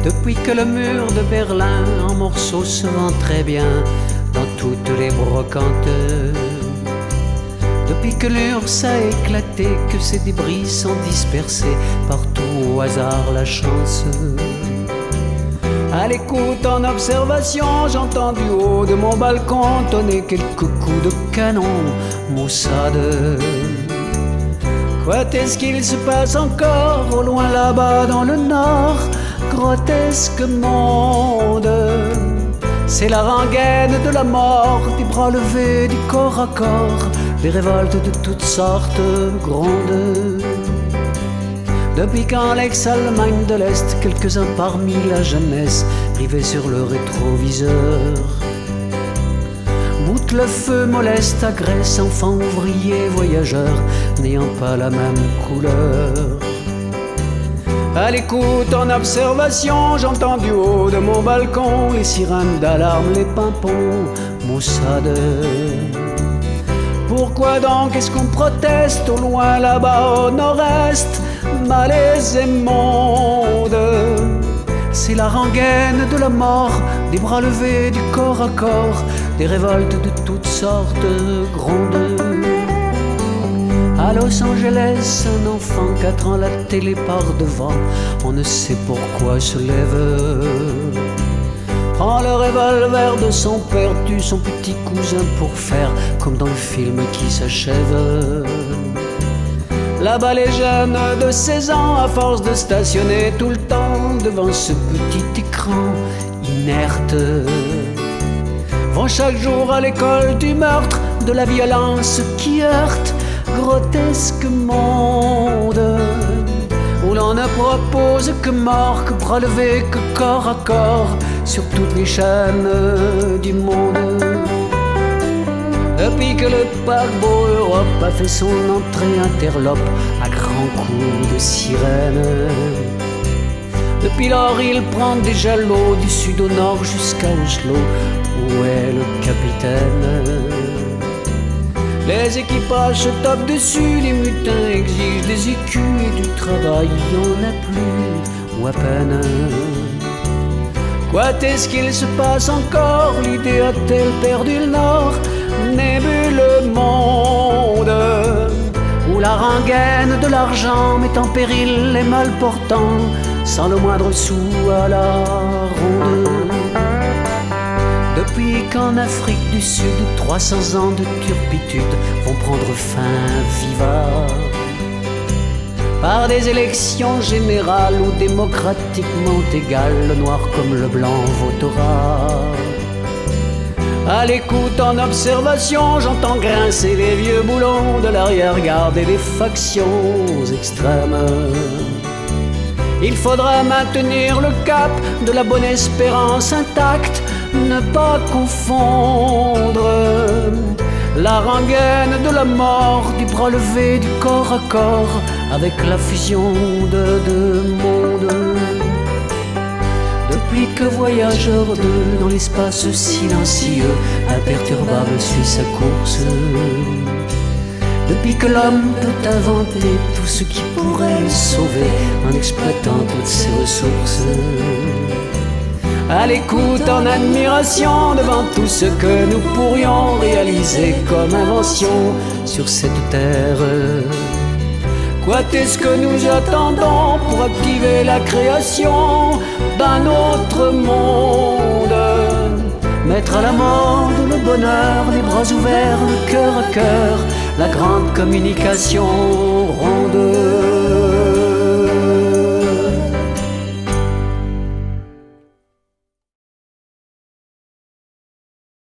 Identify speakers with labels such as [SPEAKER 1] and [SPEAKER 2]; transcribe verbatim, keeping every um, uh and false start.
[SPEAKER 1] Depuis que le mur de Berlin en morceaux se vend très bien dans toutes les brocantes, depuis que l'U R S S a éclaté, que ses débris sont dispersés partout au hasard la chance. À l'écoute en observation, j'entends du haut de mon balcon tonner quelques coups de canon Mossad. Quoi est-ce qu'il se passe encore au loin là-bas dans le nord? Grotesque monde, c'est la rengaine de la mort, des bras levés, du corps à corps, des révoltes de toutes sortes grondent. Depuis quand l'ex-Allemagne de l'Est, quelques-uns parmi la jeunesse, rivés sur le rétroviseur, boutent le feu moleste, agressent enfants, ouvriers, voyageurs, n'ayant pas la même couleur. À l'écoute en observation, j'entends du haut de mon balcon les sirènes d'alarme, les pimpons Mossad. Pourquoi donc est-ce qu'on proteste au loin là-bas au nord-est? Malaise et monde, c'est la rengaine de la mort, des bras levés, du corps à corps, des révoltes de toutes sortes grondent. À Los Angeles, un enfant, quatre ans, la télé par devant, on ne sait pourquoi se lève, prend le revolver de son père, tue son petit cousin pour faire comme dans le film qui s'achève. Là-bas les jeunes de seize ans, à force de stationner tout le temps devant ce petit écran inerte, vont chaque jour à l'école du meurtre, de la violence qui heurte. Grotesque monde, où l'on ne propose que mort, que bras levés, que corps à corps, sur toutes les chaînes du monde. Depuis que le paquebot Europe a fait son entrée interlope à grands coups de sirène, depuis lors il prend déjà l'eau du sud au nord jusqu'à Oslo. Où est le capitaine? Les équipages se tapent dessus, les mutins exigent des écus et du travail, il n'y en a plus, ou à peine. Quoi est-ce qu'il se passe encore? L'idée a-t-elle perdu le nord? Nébuleux monde, où la rengaine de l'argent met en péril les mal portants, sans le moindre sou à la ronde. Depuis qu'en Afrique du Sud, trois cents ans de turpitude vont prendre fin vivant par des élections générales ou démocratiquement égales, le noir comme le blanc votera. À l'écoute en observation, j'entends grincer les vieux boulons de l'arrière-garde et les factions extrêmes. Il faudra maintenir le cap de la bonne espérance intacte, ne pas confondre la rengaine de la mort, du bras levé, du corps à corps, avec la fusion de deux mondes. Depuis que voyageur de dans l'espace silencieux, imperturbable suit sa course, depuis que l'homme peut inventer tout ce qui pourrait le sauver en exploitant toutes ses ressources. À l'écoute en admiration devant tout ce que nous pourrions réaliser comme invention sur cette terre. Quoi est-ce que nous attendons pour activer la création d'un autre monde? Mettre à l'amende le bonheur, les bras ouverts, le cœur à cœur, la grande communication ronde.